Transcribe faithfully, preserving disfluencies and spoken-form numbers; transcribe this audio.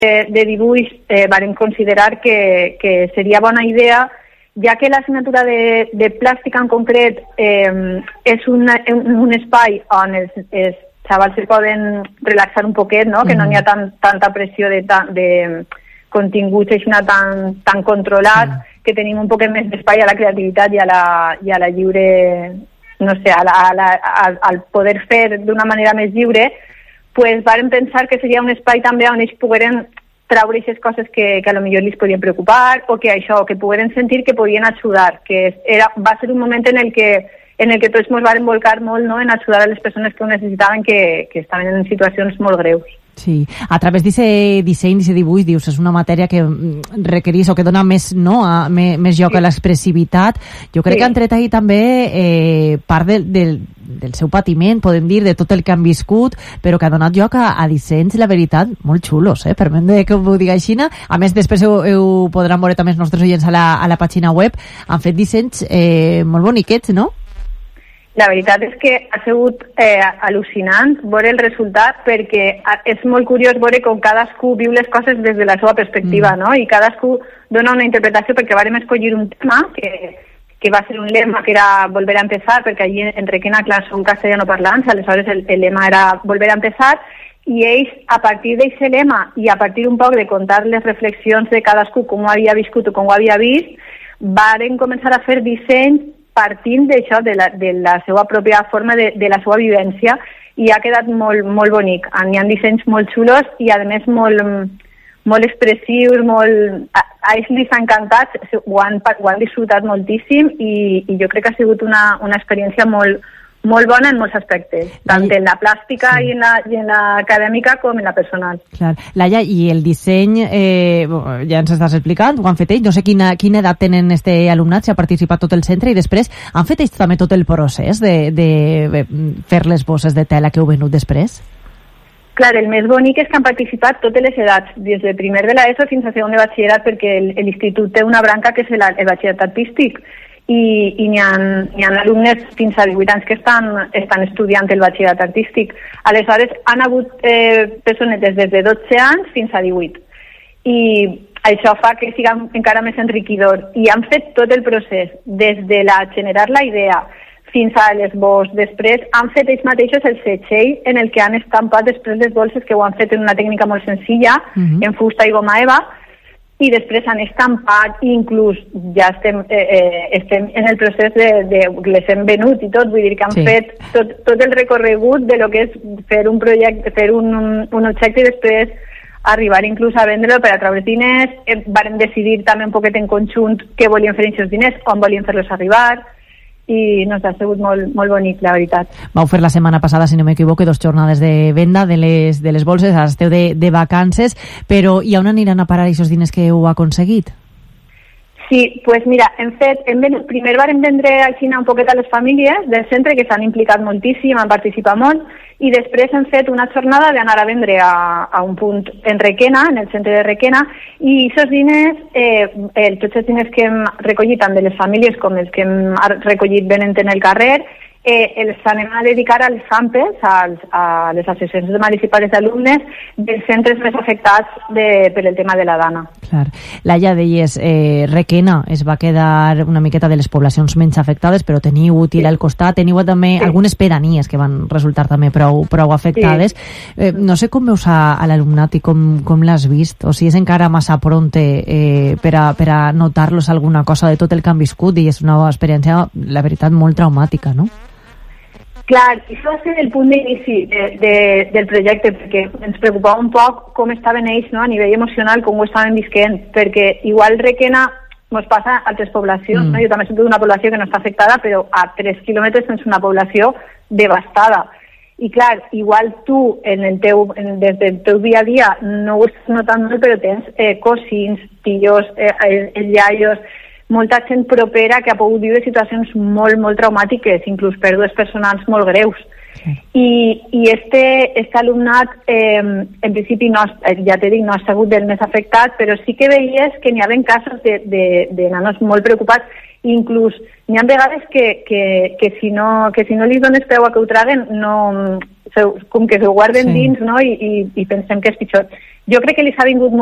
de, de dibuix eh, vam considerar que, que seria bona idea, ja que l'assignatura de, de plàstica en concret eh, és una, un, un espai on els, els xavals se poden relaxar un poquet, no? Que no n'hi ha tan, tanta pressió de, de continguts així tan, tan controlats, sí. Que tenim un poquet més d'espai a la creativitat i a la, i a la lliure, no sé, a la, a la, a, al poder fer d'una manera més lliure, pues vàrem pensar que seria un espai també on ells pogueren traure aquestes coses que, que a lo millor els podien preocupar o que això, que pogueren sentir que podien ajudar, que era, va ser un moment en el que en el que tots ens vam volcar molt, no?, en ajudar a les persones que ho necessitaven, que, que estaven en situacions molt greus. Sí, a través d'aquest disseny, d'aquest dibuix, dius, és una matèria que requereix o que dona més, no, a, més, més lloc sí. a l'expressivitat. Jo crec sí. que han tret ahir també eh, part del, del, del seu patiment, podem dir, de tot el que han viscut, però que ha donat lloc a, a dissenys, la veritat, molt xulos, eh? Permet que ho digui així. A més, després ho, ho podran veure també els nostres oients a la, a la pàgina web. Han fet dissenys eh, molt boniquets, no? La veritat és que ha sigut eh, al·lucinant veure el resultat, perquè és molt curiós veure com cadascú viu les coses des de la seva perspectiva, mm. no? I cadascú dona una interpretació, perquè vàrem escollir un tema que, que va ser un lema que era volver a empezar, perquè allí en Requena, clar, són castellano parlants, aleshores el, el lema era volver a empezar, i ells, a partir d'aquest lema i a partir un poc de contar les reflexions de cadascú, com ho havia viscut o com ho havia vist, varen començar a fer dissenys partint d'això, de, la, de la seva pròpia forma, de, de la seva vivència, i ha quedat molt, molt bonic. Hi ha dissenys molt xulos i, a més, molt, molt expressius, molt... A, a ells li s'ha encantat, ho han, ho han disfrutat moltíssim i, i jo crec que ha sigut una, una experiència molt, molt bona en molts aspectes, tant en la plàstica sí. i en la, i en la acadèmica com en la personal. Clar. Laia, i el disseny, eh, ja ens estàs explicant, ho han fet ells, no sé quina, quina edat tenen este alumnat, si ha participat tot el centre, i després han fet ells també tot el procés de, de, de fer les bosses de tela que heu venut després? Clar, el més bonic és que han participat totes les edats, des de primer de l'ESO fins a segon de batxillerat, perquè l'institut té una branca que és el, el batxillerat artístic, i, i n'hi ha, hi ha alumnes fins a divuit anys que estan, estan estudiant el batxillerat artístic. Aleshores, han hagut eh, personetes des de dotze anys fins a divuit. I això fa que siga encara més enriquidor. I han fet tot el procés, des de la generar la idea fins a l'esbós. Després han fet ells mateixos el setxell en el que han estampat després les bolses, que ho han fet en una tècnica molt senzilla, uh-huh. en fusta i goma eva, i després han estampat i inclús ja estem, eh, eh, estem en el procés de, de les hem venut i tot, vull dir que han sí. fet tot, tot el recorregut de lo que és fer un projecte, fer un, un, un objecte i després arribar inclús a vendre-lo per a treure diners. Eh, varen decidir també un poquet en conjunt què volien fer aquests diners, on volien fer-los arribar, i no, ha sigut molt, molt bonic, la veritat. Vau fer la setmana passada, si no m'equivoco, dos jornades de venda de les, de les bolses, ara esteu de, de vacances, però i on aniran a parar aquests diners que heu aconseguit? Sí, pues mira, hem fet, hem venut, primer vam vendre a Xina un poquet a les famílies del centre, que s'han implicat moltíssim, han participat molt, i després hem fet una jornada d'anar a vendre a, a un punt en Requena, en el centre de Requena, i aquests diners, eh, el, tots els diners que hem recollit tant de les famílies com els que hem recollit venent en el carrer, eh, els anem a dedicar als AMPEs, als, a les associacions municipals d'alumnes dels centres més afectats de, per el tema de la dana. Clar. Laia, deies, eh, Requena es va quedar una miqueta de les poblacions menys afectades, però teniu útil sí. al costat, teniu també sí. algunes pedanies que van resultar també prou, prou afectades. Sí. Eh, no sé com veus a, a l'alumnat i com, com l'has vist, o si és encara massa pronte eh, per, a, per a notar-los alguna cosa de tot el que han viscut, i és una experiència, la veritat, molt traumàtica, no? Clar, això va ser el punt d'inici de, de, del projecte, perquè ens preocupava un poc com estaven ells, no?, a nivell emocional, com ho estaven visquent, perquè igual Requena ens passa a altres poblacions, mm. no? Jo també soc d'una població que no està afectada, però a tres quilòmetres tens una població devastada. I clar, igual tu, en el teu, en, des del teu dia a dia, no ho estàs notant molt, però tens eh, cosins, tios, eh, eh, iaios, molta gent propera que ha pogut viure situacions molt, molt traumàtiques, inclús pèrdues personals molt greus. Sí. I, i este, este alumnat, eh, en principi, no, ja t'he dit, no ha sigut del més afectat, però sí que veies que n'hi havia casos de, de, de nanos molt preocupats, inclús n'hi ha vegades que, que, que, si no, que si no li dones peu a que ho traguen, no, com que s'ho guarden sí. dins, no? I, i, i pensem que és pitjor. jo crec que li s'ha vingut molt